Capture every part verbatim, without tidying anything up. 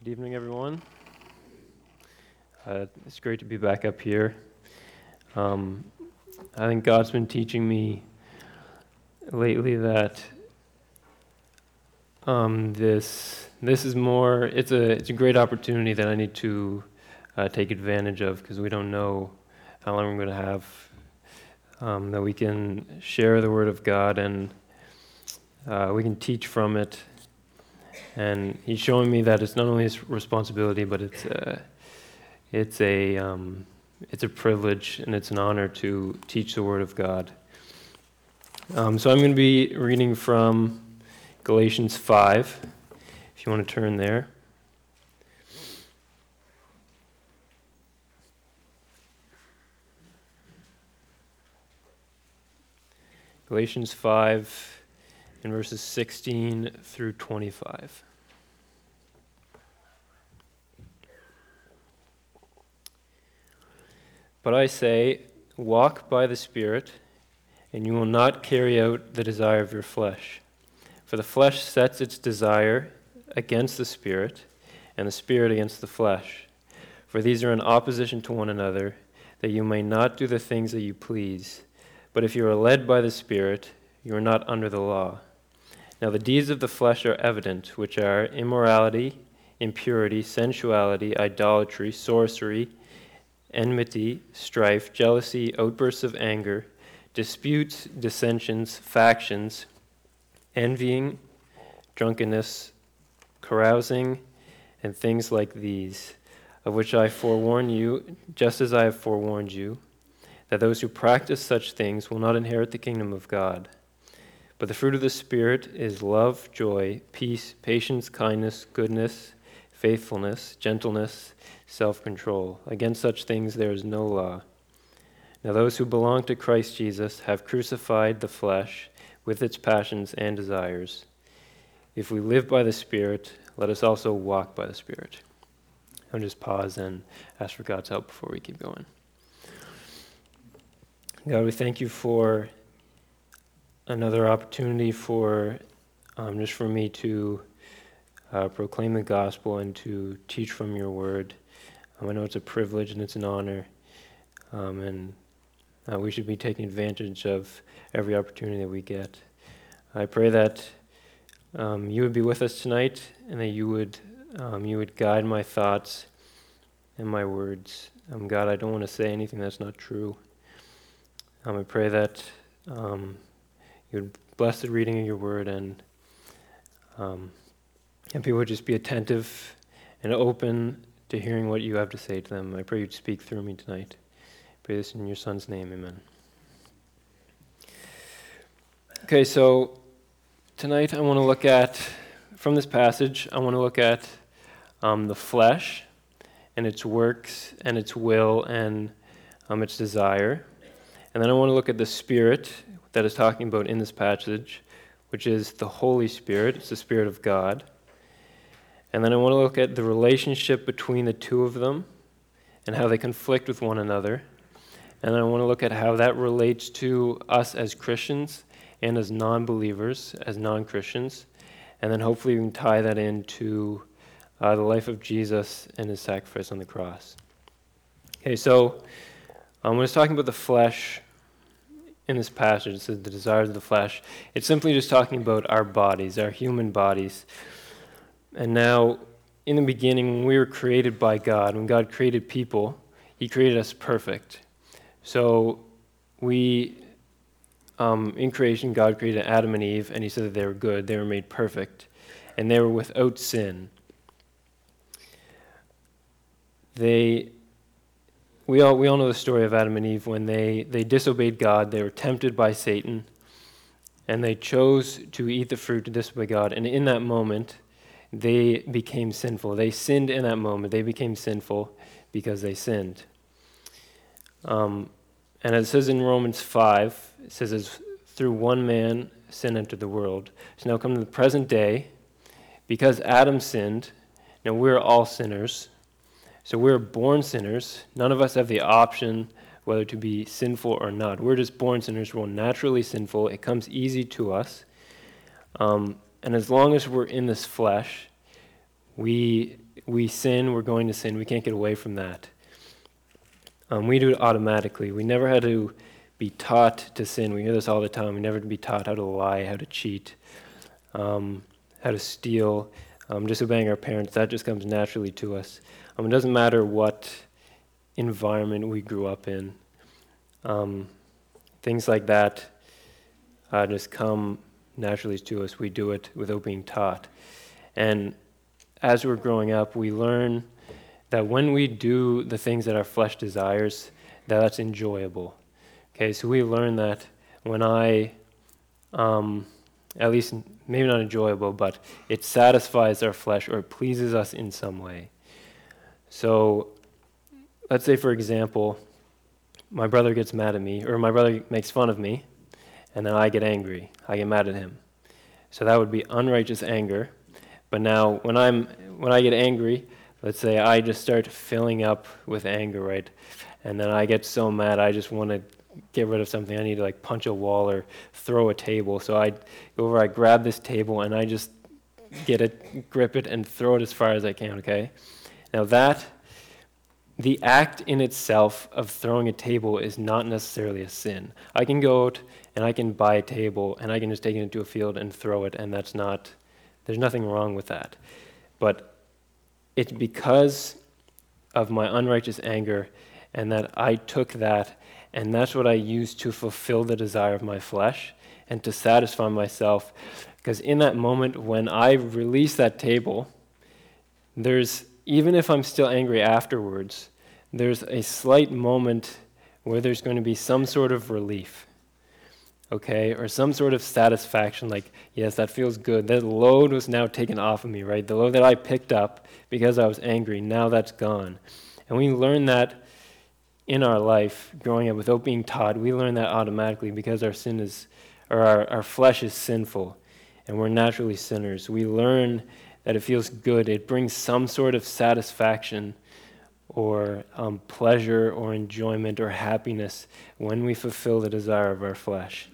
Good evening, everyone. Uh, it's great to be back up here. Um, I think God's been teaching me lately that um, this this is more. It's a it's a great opportunity that I need to uh, take advantage of because we don't know how long we're going to have. Um, that we can share the Word of God and uh, we can teach from it. And he's showing me that it's not only his responsibility, but it's a, it's a, um, it's a privilege and it's an honor to teach the Word of God. Um, so I'm going to be reading from Galatians five, if you want to turn there. Galatians five, in verses sixteen through twenty-five. But I say, walk by the Spirit, and you will not carry out the desire of your flesh. For the flesh sets its desire against the Spirit, and the Spirit against the flesh. For these are in opposition to one another, that you may not do the things that you please. But if you are led by the Spirit, you are not under the law. Now the deeds of the flesh are evident, which are immorality, impurity, sensuality, idolatry, sorcery, enmity, strife, jealousy, outbursts of anger, disputes, dissensions, factions, envying, drunkenness, carousing, and things like these, of which I forewarn you, just as I have forewarned you, that those who practice such things will not inherit the kingdom of God. But the fruit of the Spirit is love, joy, peace, patience, kindness, goodness, faithfulness, gentleness, self-control. Against such things there is no law. Now those who belong to Christ Jesus have crucified the flesh with its passions and desires. If we live by the Spirit, let us also walk by the Spirit. I'll just pause and ask for God's help before we keep going. God, we thank you for another opportunity for um, just for me to uh, proclaim the gospel and to teach from your word. Um, I know it's a privilege and it's an honor, um, and uh, we should be taking advantage of every opportunity that we get. I pray that um, you would be with us tonight and that you would um, you would guide my thoughts and my words. Um, God, I don't want to say anything that's not true. Um, I pray that um, you would bless the reading of your word, and um, and people would just be attentive and open to hearing what you have to say to them. I pray you'd speak through me tonight. I pray this in your Son's name, amen. Okay, so tonight I want to look at, from this passage, I want to look at um, the flesh and its works and its will and um, its desire. And then I want to look at the Spirit that is talking about in this passage, which is the Holy Spirit. It's the Spirit of God. And then I want to look at the relationship between the two of them and how they conflict with one another. And then I want to look at how that relates to us as Christians and as non-believers, as non-Christians. And then hopefully we can tie that into uh, the life of Jesus and his sacrifice on the cross. Okay, so um, when it's talking about the flesh, in this passage, it says the desires of the flesh. It's simply just talking about our bodies, our human bodies. And now, in the beginning, when we were created by God, when God created people, he created us perfect. So we, um, in creation, God created Adam and Eve, and he said that they were good, they were made perfect, and they were without sin. They... We all we all know the story of Adam and Eve when they, they disobeyed God. They were tempted by Satan, and they chose to eat the fruit to disobey God. And in that moment, they became sinful. They sinned in that moment. They became sinful because they sinned. Um, and as it says in Romans five, it says, as through one man sin entered the world. So now come to the present day, because Adam sinned, now we're all sinners. So we're born sinners. None of us have the option whether to be sinful or not. We're just born sinners. We're naturally sinful. It comes easy to us. Um, and as long as we're in this flesh, we we sin, we're going to sin. We can't get away from that. Um, we do it automatically. We never had to be taught to sin. We hear this all the time. We never had to be taught how to lie, how to cheat, um, how to steal, um, disobeying our parents. That just comes naturally to us. Um, it doesn't matter what environment we grew up in. Um, things like that uh, just come naturally to us. We do it without being taught. And as we're growing up, we learn that when we do the things that our flesh desires, that that's enjoyable. Okay, so we learn that when I, um, at least maybe not enjoyable, but it satisfies our flesh or it pleases us in some way. So let's say, for example, my brother gets mad at me, or my brother makes fun of me, and then I get angry. I get mad at him. So that would be unrighteous anger. But now, when I'm when I get angry, let's say I just start filling up with anger, right? And then I get so mad, I just want to get rid of something. I need to like punch a wall or throw a table. So I go over, I grab this table, and I just get it, grip it, and throw it as far as I can. Okay. Now that the act in itself of throwing a table is not necessarily a sin. I can go out and I can buy a table and I can just take it into a field and throw it, and that's not, there's nothing wrong with that. But it's because of my unrighteous anger and that I took that, and that's what I used to fulfill the desire of my flesh and to satisfy myself. Because in that moment when I release that table, there's, even if I'm still angry afterwards, there's a slight moment where there's going to be some sort of relief, okay, or some sort of satisfaction, like, yes, that feels good. That load was now taken off of me, right? The load that I picked up because I was angry, now that's gone. And we learn that in our life, growing up without being taught. We learn that automatically because our sin is, or our, our flesh is sinful, and we're naturally sinners. We learn that it feels good. It brings some sort of satisfaction or um, pleasure or enjoyment or happiness when we fulfill the desire of our flesh.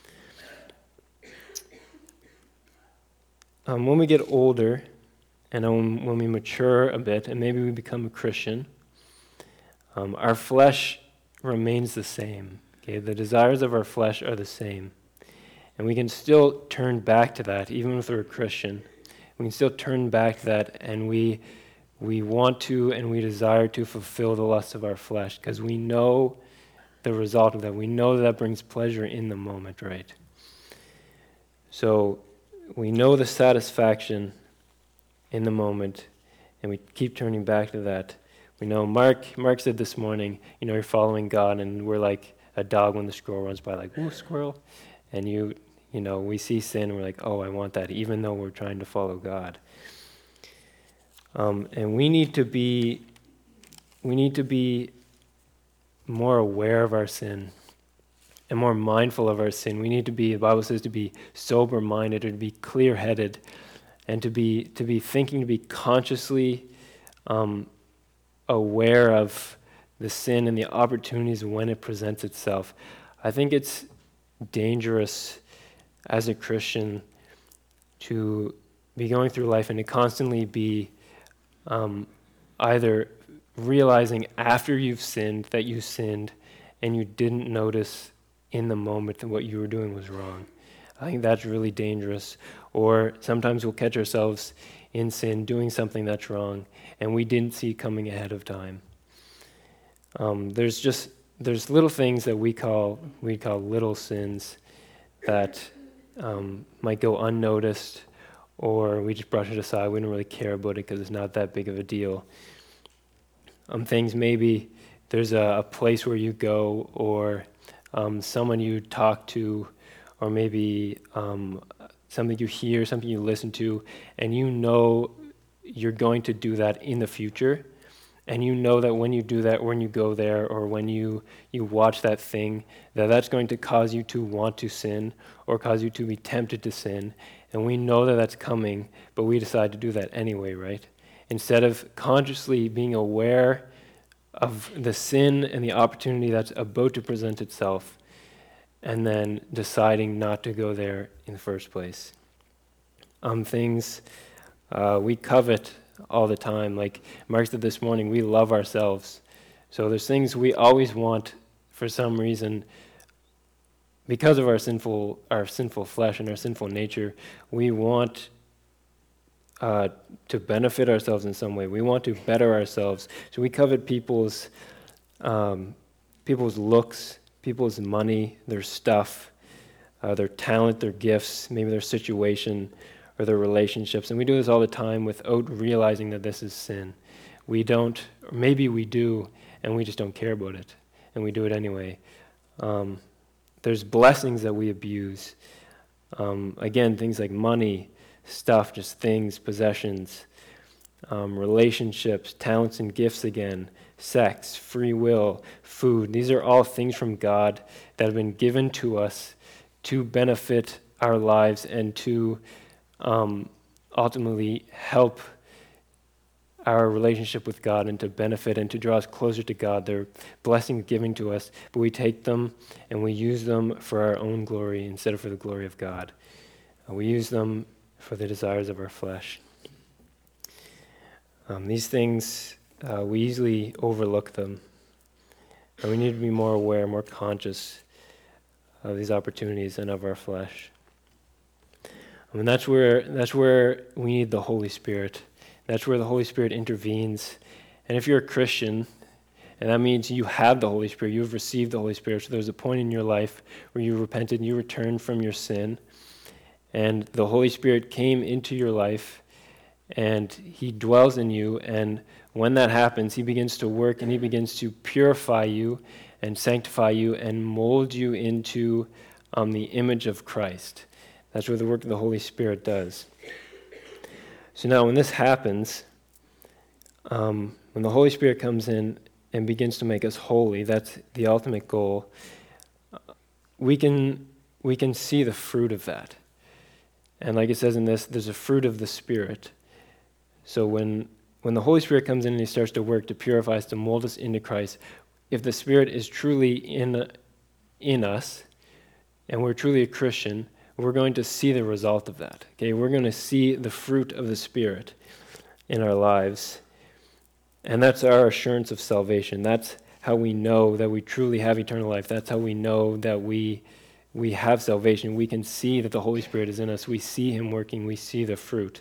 Um, when we get older and when, when we mature a bit and maybe we become a Christian, um, our flesh remains the same. Okay, the desires of our flesh are the same. And we can still turn back to that even if we're a Christian. We can still turn back to that, and we we want to and we desire to fulfill the lusts of our flesh because we know the result of that. We know that, that brings pleasure in the moment, right? So we know the satisfaction in the moment, and we keep turning back to that. We know Mark Mark said this morning, you know, you're following God, and we're like a dog when the squirrel runs by, like, ooh, squirrel. And you, you know, we see sin, and we're like, oh, I want that, even though we're trying to follow God. Um, and we need to be, we need to be more aware of our sin and more mindful of our sin. We need to be, the Bible says, to be sober-minded or to be clear-headed, and to be to be thinking, to be consciously um, aware of the sin and the opportunities when it presents itself. I think it's dangerous as a Christian to be going through life and to constantly be um, either realizing after you've sinned that you sinned and you didn't notice in the moment that what you were doing was wrong. I think that's really dangerous. Or sometimes we'll catch ourselves in sin doing something that's wrong and we didn't see coming ahead of time. Um, there's just there's little things that we call we call little sins that um, might go unnoticed, or we just brush it aside. We don't really care about it because it's not that big of a deal. Um, things maybe there's a, a place where you go, or um, someone you talk to, or maybe um, something you hear, something you listen to, and you know you're going to do that in the future. And you know that when you do that, when you go there, or when you, you watch that thing, that that's going to cause you to want to sin or cause you to be tempted to sin. And we know that that's coming, but we decide to do that anyway, right? Instead of consciously being aware of the sin and the opportunity that's about to present itself, and then deciding not to go there in the first place. Um, things uh, we covet all the time. Like Mark said this morning, we love ourselves. So there's things we always want for some reason. Because of our sinful our sinful flesh and our sinful nature, we want uh, to benefit ourselves in some way. We want to better ourselves. So we covet people's um, people's looks, people's money, their stuff, uh, their talent, their gifts, maybe their situation or their relationships. And we do this all the time without realizing that this is sin. We don't, or maybe we do, and we just don't care about it, and we do it anyway. Um, there's blessings that we abuse. Um, again, things like money, stuff, just things, possessions, um, relationships, talents and gifts again, sex, free will, food. These are all things from God that have been given to us to benefit our lives and to um, ultimately help our relationship with God and to benefit and to draw us closer to God. They're blessings given to us, but we take them and we use them for our own glory instead of for the glory of God. Uh, we use them for the desires of our flesh. Um, these things, uh, we easily overlook them. And we need to be more aware, more conscious of these opportunities and of our flesh. I mean, that's where that's where we need the Holy Spirit. That's where the Holy Spirit intervenes. And if you're a Christian, and that means you have the Holy Spirit, you've received the Holy Spirit, so there's a point in your life where you repented and you returned from your sin, and the Holy Spirit came into your life, and he dwells in you, and when that happens, he begins to work, and he begins to purify you and sanctify you and mold you into um, the image of Christ. That's what the work of the Holy Spirit does. So now when this happens, um, when the Holy Spirit comes in and begins to make us holy, that's the ultimate goal, we can we can see the fruit of that. And like it says in this, there's a fruit of the Spirit. So when when the Holy Spirit comes in and he starts to work to purify us, to mold us into Christ, if the Spirit is truly in in us, and we're truly a Christian, we're going to see the result of that. Okay, we're going to see the fruit of the Spirit in our lives. And that's our assurance of salvation. That's how we know that we truly have eternal life. That's how we know that we we have salvation. We can see that the Holy Spirit is in us. We see him working. We see the fruit.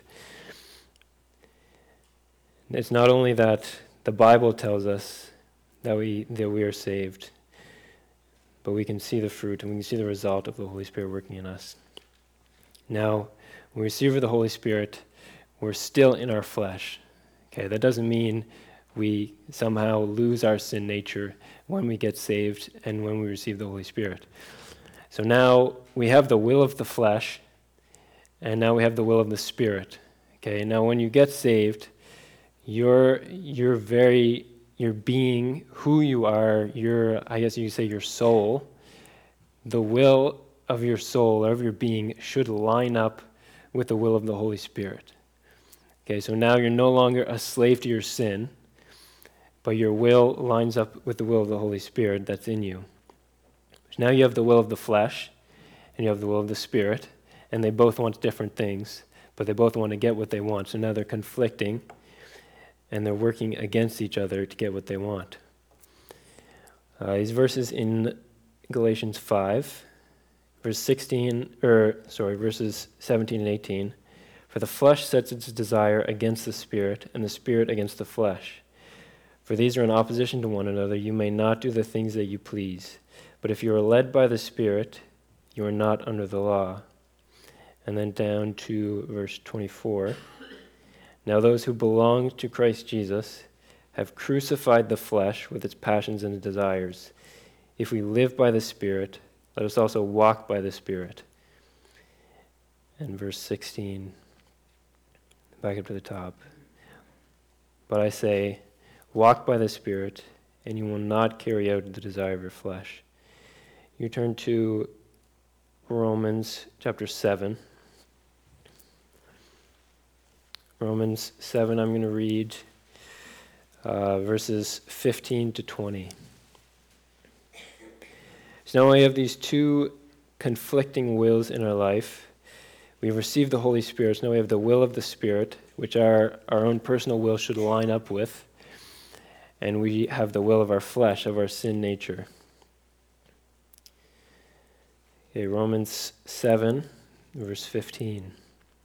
It's not only that the Bible tells us that we that we are saved, but we can see the fruit and we can see the result of the Holy Spirit working in us. Now, when we receive the Holy Spirit, we're still in our flesh. Okay, that doesn't mean we somehow lose our sin nature when we get saved and when we receive the Holy Spirit. So now we have the will of the flesh, and now we have the will of the Spirit. Okay, now when you get saved, your your very your being, who you are, your I guess you could say your soul, the will of your soul or of your being should line up with the will of the Holy Spirit. Okay, so now you're no longer a slave to your sin, but your will lines up with the will of the Holy Spirit that's in you. So now you have the will of the flesh, and you have the will of the Spirit, and they both want different things, but they both want to get what they want. So now they're conflicting, and they're working against each other to get what they want. Uh, these verses in Galatians five, verse sixteen, or sorry, verses seventeen and eighteen. For the flesh sets its desire against the Spirit, and the Spirit against the flesh. For these are in opposition to one another. You may not do the things that you please. But if you are led by the Spirit, you are not under the law. And then down to verse twenty-four. Now those who belong to Christ Jesus have crucified the flesh with its passions and desires. If we live by the Spirit, let us also walk by the Spirit. And verse sixteen, back up to the top. But I say, walk by the Spirit, and you will not carry out the desire of your flesh. You turn to Romans chapter seven. Romans seven, I'm going to read uh, verses fifteen to twenty. So now we have these two conflicting wills in our life. We have received the Holy Spirit, so now we have the will of the Spirit, which our, our own personal will should line up with. And we have the will of our flesh, of our sin nature. Okay, Romans seven, verse fifteen.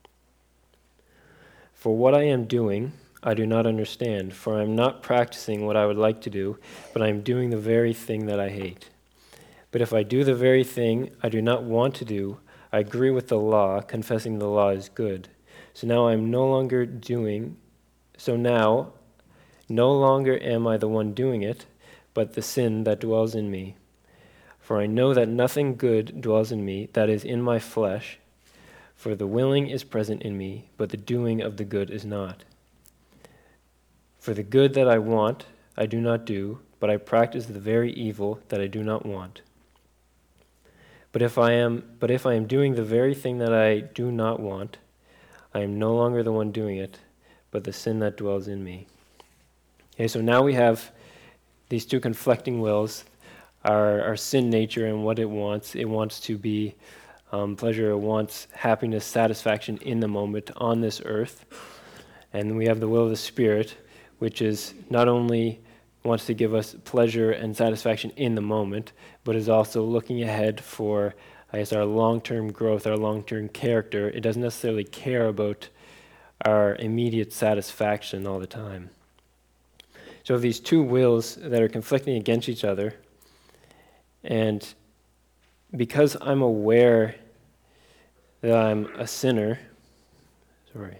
For what I am doing, I do not understand, for I am not practicing what I would like to do, but I am doing the very thing that I hate. But if I do the very thing I do not want to do, I agree with the law, confessing the law is good. So now I am no longer doing, so now no longer am I the one doing it, but the sin that dwells in me. For I know that nothing good dwells in me, that is, in my flesh. For the willing is present in me, but the doing of the good is not. For the good that I want, I do not do, but I practice the very evil that I do not want. But if I am, but if I am doing the very thing that I do not want, I am no longer the one doing it, but the sin that dwells in me. Okay, so now we have these two conflicting wills, our, our sin nature and what it wants. It wants to be um, pleasure, it wants happiness, satisfaction in the moment on this earth. And we have the will of the Spirit, which is not only wants to give us pleasure and satisfaction in the moment, but is also looking ahead for, I guess, our long-term growth, our long-term character. It doesn't necessarily care about our immediate satisfaction all the time. So these two wills that are conflicting against each other, and because I'm aware that I'm a sinner, sorry,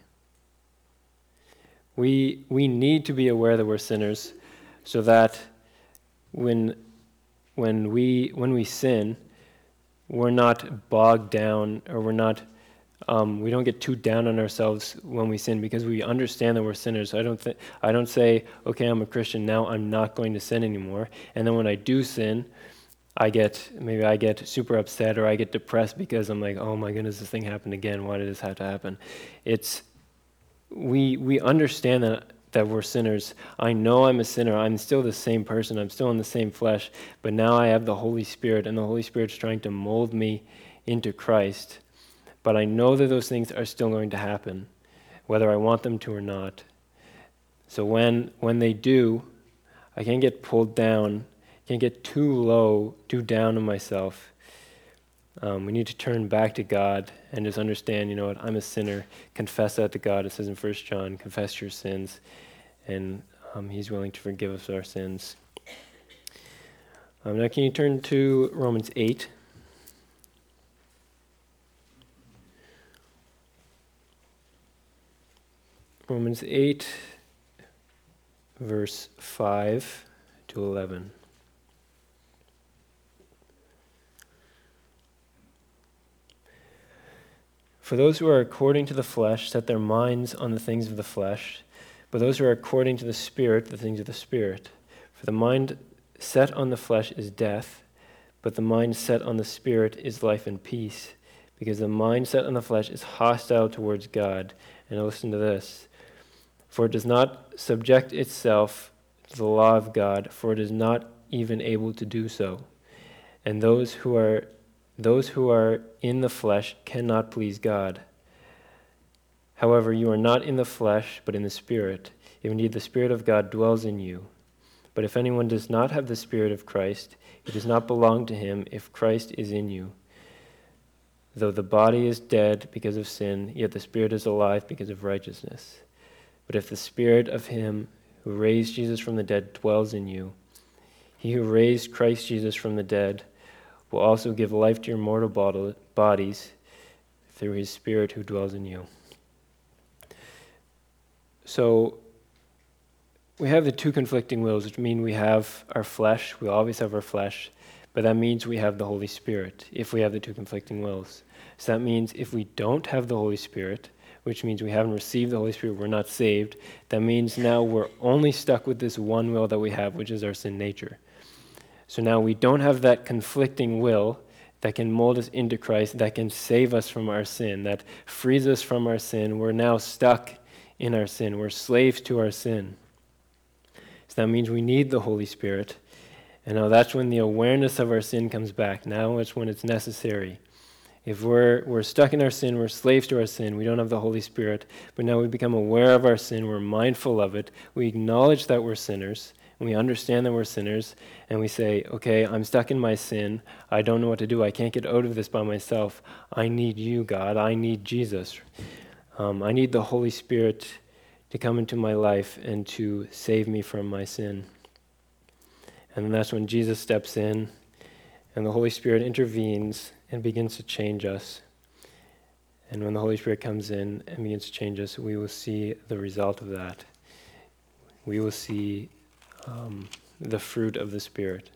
we we need to be aware that we're sinners, so that when when we when we sin, we're not bogged down, or we're not um, we don't get too down on ourselves when we sin, because we understand that we're sinners. I don't th- I don't say, okay, I'm a Christian, now I'm not going to sin anymore. And then when I do sin, I get maybe I get super upset, or I get depressed because I'm like, oh my goodness, this thing happened again. Why did this have to happen? It's we we understand that. that we're sinners. I know I'm a sinner. I'm still the same person. I'm still in the same flesh. But now I have the Holy Spirit, and the Holy Spirit's trying to mold me into Christ. But I know that those things are still going to happen, whether I want them to or not. So when when they do, I can't get pulled down. Can't get too low, too down on myself. Um, we need to turn back to God and just understand, you know what, I'm a sinner. Confess that to God. It says in First John, confess your sins, and um, He's willing to forgive us our sins. Um, now can you turn to Romans eight? Romans eight, verse five to eleven. For those who are according to the flesh set their minds on the things of the flesh, but those who are according to the Spirit, the things of the Spirit. For the mind set on the flesh is death, but the mind set on the Spirit is life and peace, because the mind set on the flesh is hostile towards God. And now listen to this. For it does not subject itself to the law of God, for it is not even able to do so. And those who are Those who are in the flesh cannot please God. However, you are not in the flesh, but in the Spirit, if indeed the Spirit of God dwells in you. But if anyone does not have the Spirit of Christ, he does not belong to him if Christ is in you. Though the body is dead because of sin, yet the Spirit is alive because of righteousness. But if the Spirit of him who raised Jesus from the dead dwells in you, he who raised Christ Jesus from the dead will also give life to your mortal bodies through his Spirit who dwells in you. So we have the two conflicting wills, which mean we have our flesh. We always have our flesh, but that means we have the Holy Spirit if we have the two conflicting wills. So that means if we don't have the Holy Spirit, which means we haven't received the Holy Spirit, we're not saved, that means now we're only stuck with this one will that we have, which is our sin nature. So now we don't have that conflicting will that can mold us into Christ, that can save us from our sin, that frees us from our sin. We're now stuck in our sin. We're slaves to our sin. So that means we need the Holy Spirit. And now that's when the awareness of our sin comes back. Now it's when it's necessary. If we're we're stuck in our sin, we're slaves to our sin, we don't have the Holy Spirit, but now we become aware of our sin, we're mindful of it, we acknowledge that we're sinners, and we understand that we're sinners, and we say, okay, I'm stuck in my sin, I don't know what to do, I can't get out of this by myself, I need you, God, I need Jesus. Um, I need the Holy Spirit to come into my life and to save me from my sin. And that's when Jesus steps in, and the Holy Spirit intervenes and begins to change us. And when the Holy Spirit comes in and begins to change us, we will see the result of that. We will see um, the fruit of the Spirit.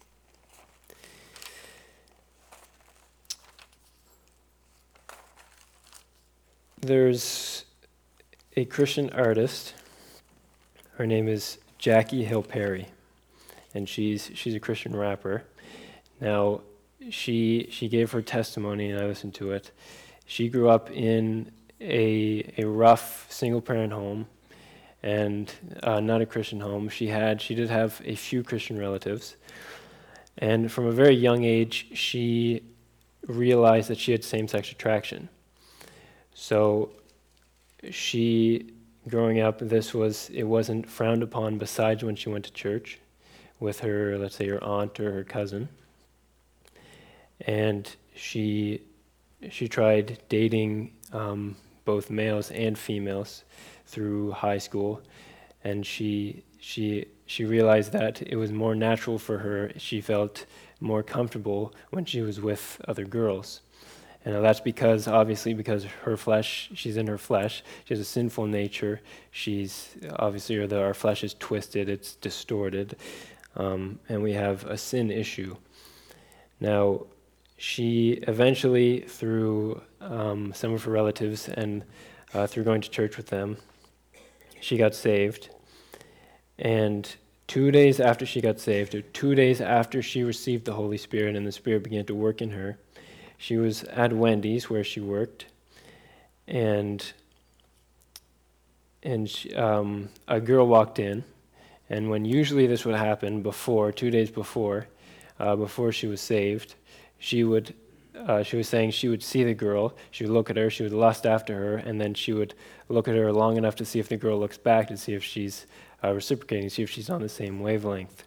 There's a Christian artist. Her name is Jackie Hill Perry, and she's she's a Christian rapper. Now, she she gave her testimony, and I listened to it. She grew up in a a rough single-parent home, and uh, not a Christian home. She had she did have a few Christian relatives, and from a very young age, she realized that she had same-sex attraction. So, she, growing up, this was it wasn't frowned upon. Besides when she went to church with her, let's say, her aunt or her cousin. And she she tried dating um, both males and females through high school, and she she she realized that it was more natural for her. She felt more comfortable when she was with other girls, and that's because obviously because her flesh, she's in her flesh. She has a sinful nature. She's obviously or the, our flesh is twisted. It's distorted, um, and we have a sin issue. Now, she eventually, through um, some of her relatives and uh, through going to church with them, she got saved. And two days after she got saved, or two days after she received the Holy Spirit and the Spirit began to work in her, she was at Wendy's where she worked, and and she, um, a girl walked in, and when usually this would happen before, two days before, uh, before she was saved, she would, uh, she was saying she would see the girl, she would look at her, she would lust after her, and then she would look at her long enough to see if the girl looks back, to see if she's uh, reciprocating, see if she's on the same wavelength.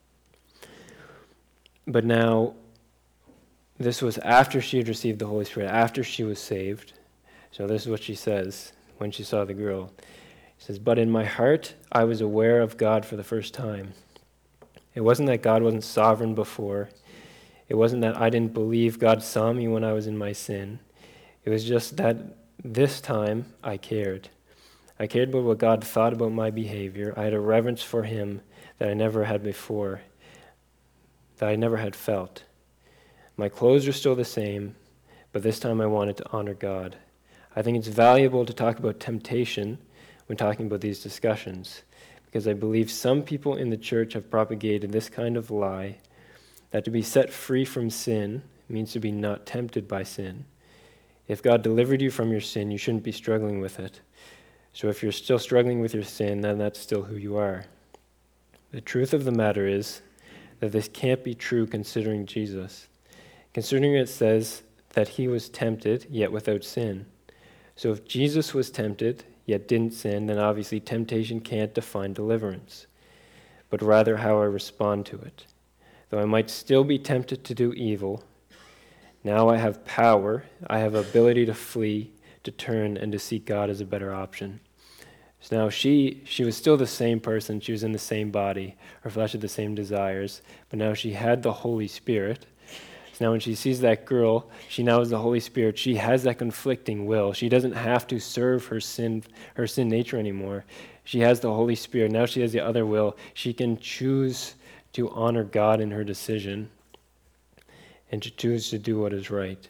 But now, this was after she had received the Holy Spirit, after she was saved. So this is what she says when she saw the girl. She says, "But in my heart, I was aware of God for the first time. It wasn't that God wasn't sovereign before. It wasn't that I didn't believe God saw me when I was in my sin. It was just that this time I cared. I cared about what God thought about my behavior. I had a reverence for Him that I never had before, that I never had felt. My clothes are still the same, but this time I wanted to honor God. I think it's valuable to talk about temptation when talking about these discussions, because I believe some people in the church have propagated this kind of lie, that to be set free from sin means to be not tempted by sin. If God delivered you from your sin, you shouldn't be struggling with it. So if you're still struggling with your sin, then that's still who you are. The truth of the matter is that this can't be true considering Jesus. Considering it says that He was tempted, yet without sin. So if Jesus was tempted, yet didn't sin, then obviously temptation can't define deliverance, but rather how I respond to it. Though I might still be tempted to do evil, now I have power, I have ability to flee, to turn, and to seek God as a better option." So now she she was still the same person, she was in the same body, her flesh had the same desires, but now she had the Holy Spirit. So now when she sees that girl, she now has the Holy Spirit, she has that conflicting will. She doesn't have to serve her sin, her sin nature anymore. She has the Holy Spirit, now she has the other will. She can choose to honor God in her decision and to choose to do what is right.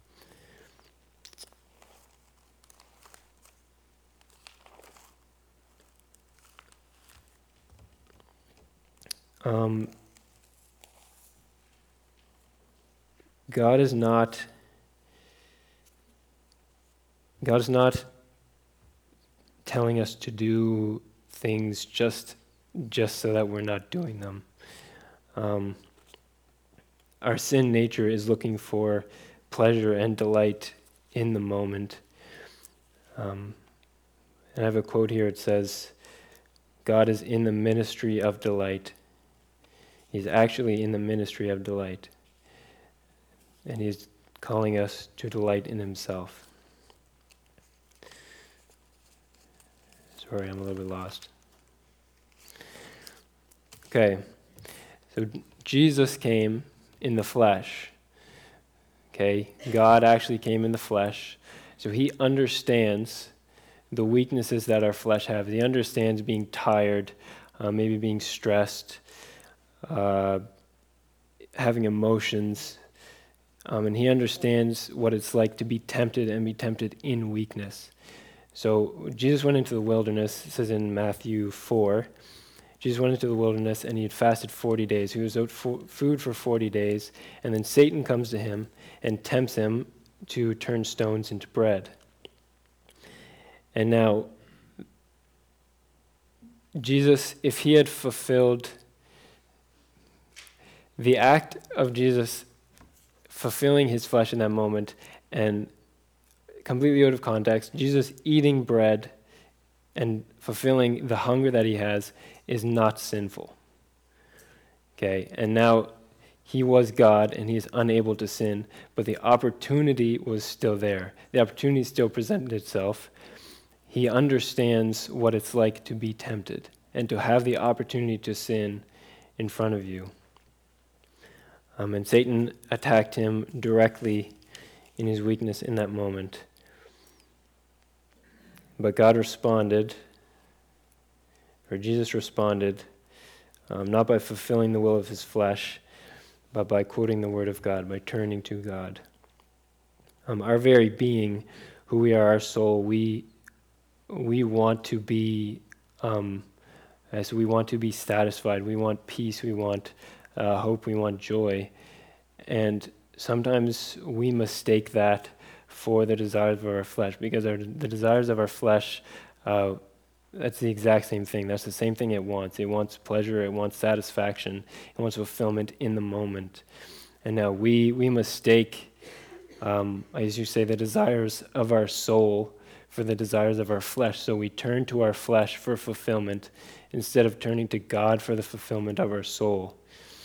Um, God is not God is not telling us to do things just just so that we're not doing them. Um, our sin nature is looking for pleasure and delight in the moment. Um, and I have a quote here. It says, God is in the ministry of delight. He's actually in the ministry of delight. And he's calling us to delight in himself. Sorry, I'm a little bit lost. Okay, so Jesus came in the flesh. Okay, God actually came in the flesh. So he understands the weaknesses that our flesh has. He understands being tired, uh, maybe being stressed, uh, having emotions, um, and he understands what it's like to be tempted and be tempted in weakness. So Jesus went into the wilderness, it says in Matthew four, Jesus went into the wilderness and he had fasted forty days. He was without fo- food for forty days, and then Satan comes to him and tempts him to turn stones into bread. And now, Jesus, if he had fulfilled the act of Jesus fulfilling his flesh in that moment, and completely out of context, Jesus eating bread and fulfilling the hunger that he has is not sinful. Okay, and now he was God and he is unable to sin, but the opportunity was still there. The opportunity still presented itself. He understands what it's like to be tempted and to have the opportunity to sin in front of you. Um, and Satan attacked him directly in his weakness in that moment. But God responded, or Jesus responded, um, not by fulfilling the will of his flesh, but by quoting the word of God, by turning to God. Um, our very being, who we are, our soul, we we want to be, um, as we want to be satisfied. We want peace. We want uh, hope. We want joy, and sometimes we mistake that for the desires of our flesh, because our, the desires of our flesh, uh, that's the exact same thing. That's the same thing it wants. It wants pleasure. It wants satisfaction. It wants fulfillment in the moment. And now we we mistake, um, as you say, the desires of our soul for the desires of our flesh. So we turn to our flesh for fulfillment instead of turning to God for the fulfillment of our soul.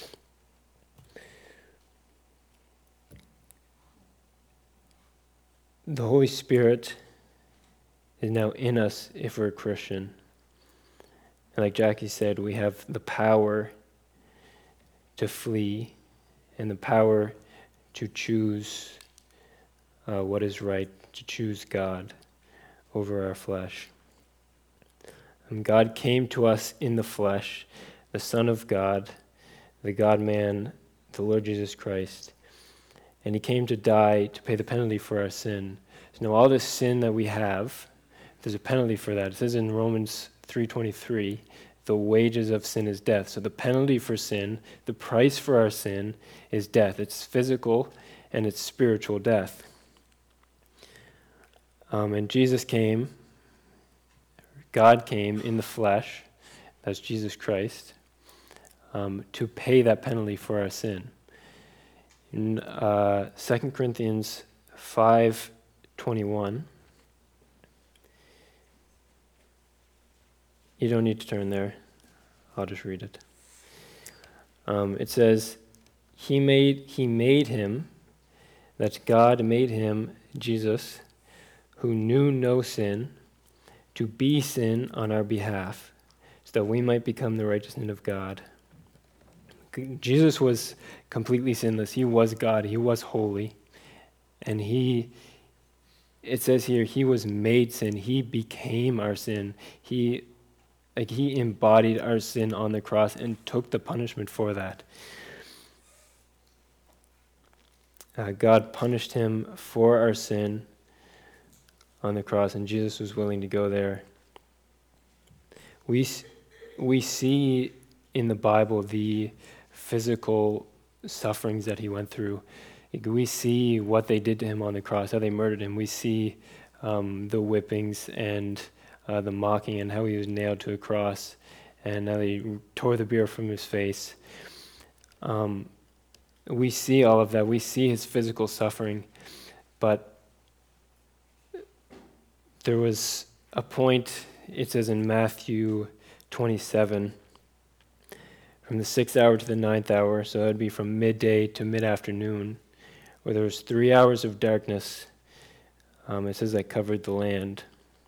The Holy Spirit is now in us if we're a Christian. And like Jackie said, we have the power to flee and the power to choose uh, what is right, to choose God over our flesh. And God came to us in the flesh, the Son of God, the God-man, the Lord Jesus Christ. And he came to die to pay the penalty for our sin. So now all this sin that we have, there's a penalty for that. It says in Romans three twenty-three, the wages of sin is death. So the penalty for sin, the price for our sin is death. It's physical and it's spiritual death. Um, and Jesus came, God came in the flesh, that's Jesus Christ, um, to pay that penalty for our sin. In uh, Second Corinthians five twenty-one, you don't need to turn there, I'll just read it. Um, it says, he made, he made him, that's God made him, Jesus, who knew no sin, to be sin on our behalf, so that we might become the righteousness of God. Jesus was completely sinless. He was God. He was holy. And he, it says here, he was made sin. He became our sin. He, like he embodied our sin on the cross and took the punishment for that. Uh, God punished him for our sin on the cross, and Jesus was willing to go there. We we see in the Bible the physical sufferings that he went through. We see what they did to him on the cross, how they murdered him. We see um, the whippings and uh, the mocking and how he was nailed to a cross and how they tore the beard from his face. Um, we see all of that. We see his physical suffering, but there was a point, it says in Matthew twenty-seven, from the sixth hour to the ninth hour, so that would be from midday to mid-afternoon, where there was three hours of darkness. Um, it says that covered the land.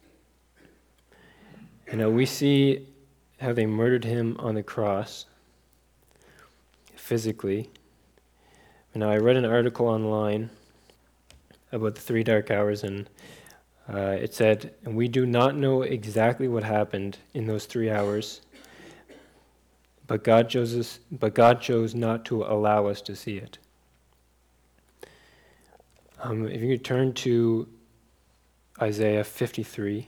And now we see how they murdered him on the cross, physically. Now I read an article online about the three dark hours, and uh, it said, and we do not know exactly what happened in those three hours, but God chose us, but God chose not to allow us to see it. Um, if you could turn to Isaiah fifty-three,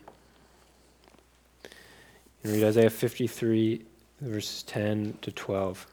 and read Isaiah fifty-three, verses ten to twelve.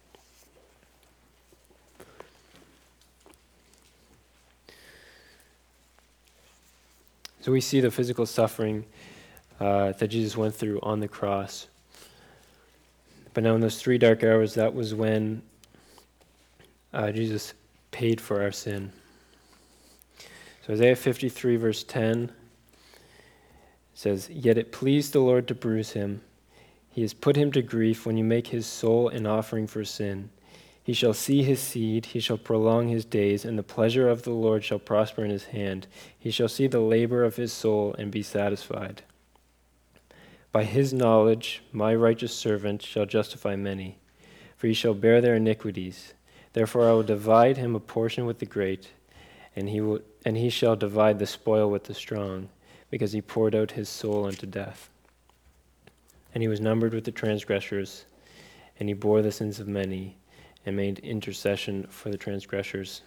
So we see the physical suffering uh, that Jesus went through on the cross. But now in those three dark hours, that was when uh, Jesus paid for our sin. So Isaiah fifty-three, verse ten says, "Yet it pleased the Lord to bruise him. He has put him to grief when you make his soul an offering for sin. He shall see his seed, he shall prolong his days, and the pleasure of the Lord shall prosper in his hand. He shall see the labor of his soul and be satisfied. By his knowledge my righteous servant shall justify many, for he shall bear their iniquities. Therefore I will divide him a portion with the great, and he will, and he shall divide the spoil with the strong, because he poured out his soul unto death. And he was numbered with the transgressors, and he bore the sins of many, and made intercession for the transgressors."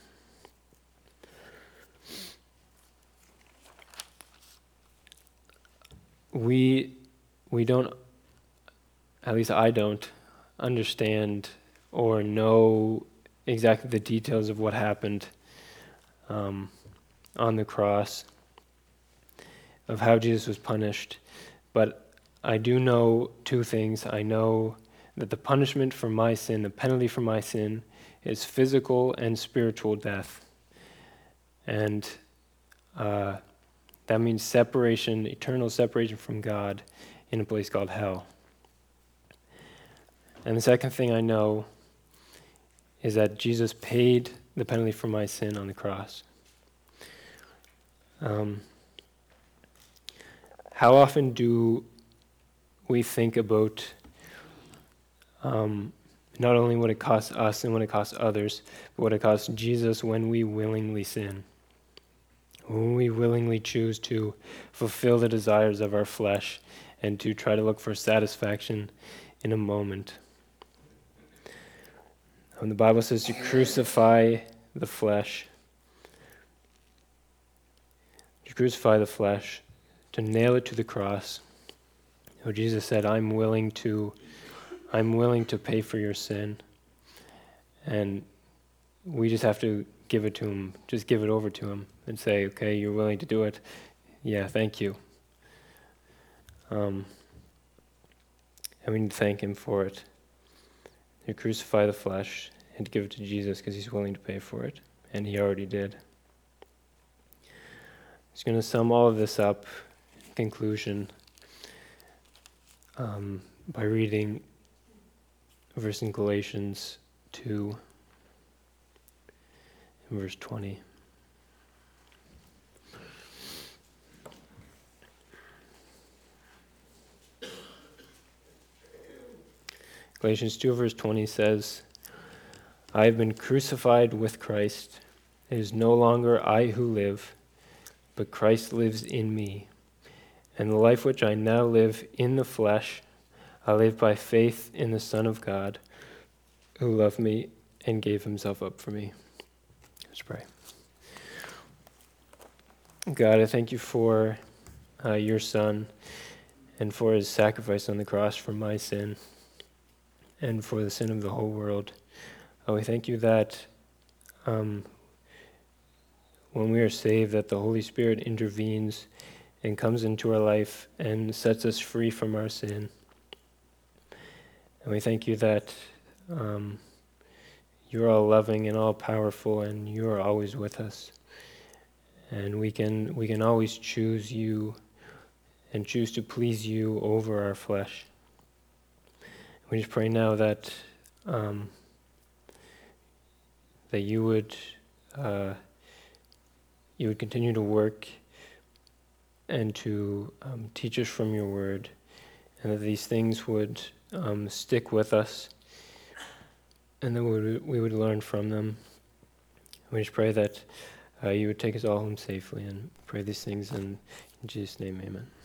We we don't, at least I don't, understand or know exactly the details of what happened um, on the cross, of how Jesus was punished. But I do know two things. I know that the punishment for my sin, the penalty for my sin, is physical and spiritual death. And uh, that means separation, eternal separation from God in a place called hell. And the second thing I know is that Jesus paid the penalty for my sin on the cross. Um, how often do we think about Um, not only what it costs us and what it costs others, but what it costs Jesus when we willingly sin. When we willingly choose to fulfill the desires of our flesh and to try to look for satisfaction in a moment. When the Bible says to crucify the flesh, to crucify the flesh, to nail it to the cross, you know, Jesus said, I'm willing to I'm willing to pay for your sin. And we just have to give it to him, just give it over to him and say, okay, you're willing to do it. Yeah, thank you. Um, and we need to thank him for it. To crucify the flesh and to give it to Jesus because he's willing to pay for it. And he already did. He's going to sum all of this up in conclusion um, by reading a verse in Galatians two, in verse twenty. Galatians two, verse twenty says, I have been crucified with Christ. It is no longer I who live, but Christ lives in me. And the life which I now live in the flesh, I live by faith in the Son of God, who loved me and gave himself up for me. Let's pray. God, I thank you for uh, your Son and for his sacrifice on the cross for my sin and for the sin of the whole world. Oh, we thank you that um, when we are saved, that the Holy Spirit intervenes and comes into our life and sets us free from our sin. And we thank you that um, you're all loving and all powerful, and you are always with us. And we can we can always choose you and choose to please you over our flesh. We just pray now that um, that you would uh, you would continue to work and to um, teach us from your word, and that these things would um, stick with us, and that we would, we would learn from them. We just pray that uh, you would take us all home safely, and pray these things in, in Jesus' name, amen.